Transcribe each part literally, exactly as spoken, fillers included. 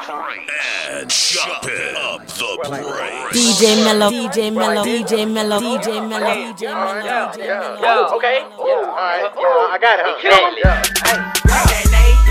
And chopping up the brain. D J Mello, D J Mello, D J Mello, D J Mello, D J Mello, D J Mello. Yo, okay. Yeah, alright. Yeah, I got it. Killing it.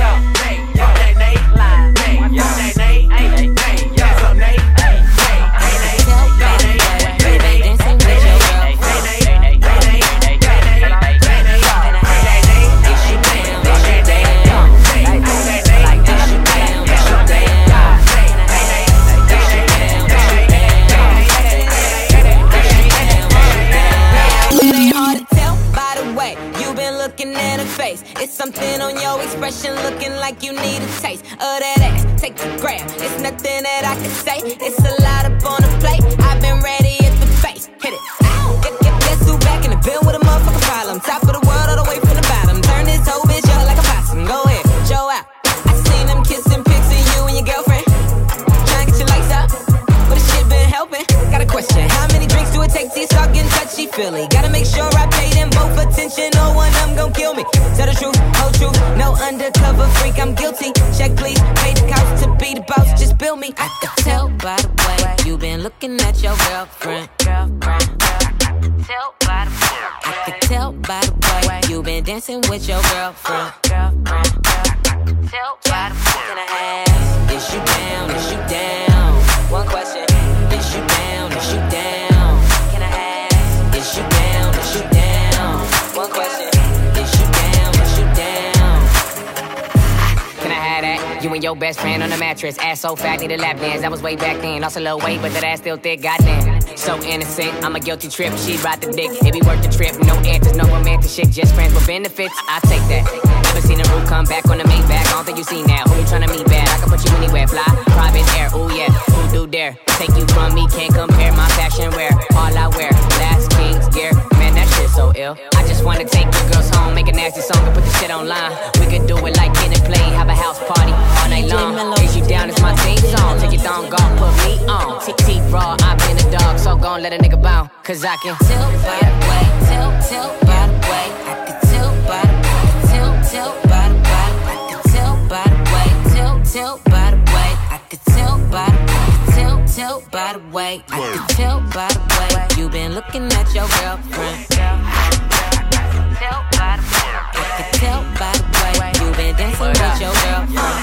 It's something on your expression, looking like you need a taste of that ass. Take the gram, it's nothing that I can say. It's a lot up on the plate. I've been ready at the face. Hit it. Get, get, guess who back in the bill with a motherfucking problem? Top of the world all the way from the bottom. Turn this whole bitch up like a possum. Go ahead, show out. I seen them kissing pics of you and your girlfriend. Trying to get your lights up, but this shit been helping. Got a question: how many drinks do it take to start getting touchy feely? Gotta make sure I pay them both attention. No one of them gon' kill me. Tell the truth, whole truth, no undercover freak, I'm guilty. Check please, pay the cost to be the boss, just bill me. I could tell by the way you been looking at your girlfriend. Girlfriend, I could tell by the way. I could tell by the way you been dancing with your girlfriend. Girlfriend, I could tell by the way. Can I ask, is you down, is you down? One question, is you down, is you down? Can I ask, is you down, is you down? One question. You and your best friend on the mattress. Ass so fat, need a lap dance. That was way back then. Lost a little weight, but that ass still thick. Goddamn. So innocent. I'm a guilty trip. She ride the dick. It be worth the trip. No answers, no romantic shit. Just friends with benefits. I take that. Never seen a roof come back on the main bag. I don't think you see now. Who you tryna meet bad? I can put you anywhere. Fly, private air. Ooh yeah. Who do dare? Take you from me. Can't compare my fashion wear. All I wear. Last King's gear. Man, that shit so ill. I just wanna take the girls home. Make a nasty song and put the shit online. We could do it like in and play. Have a house party all night long. Is you down, it's my theme song. Take your thong off, put me on. T-T raw, I've been a dog, so gon' let a nigga bounce. Cause I can tell by the way, tell, tell by the way. I can tell by the way, tell, tell by the way. I can tell by the way, tell, tell by the way. I can tell by the way, tell, tell by the way. I can tell by the way you been looking at your girlfriend. Tell by the way, I can tell by the way you been dancing with your girlfriend.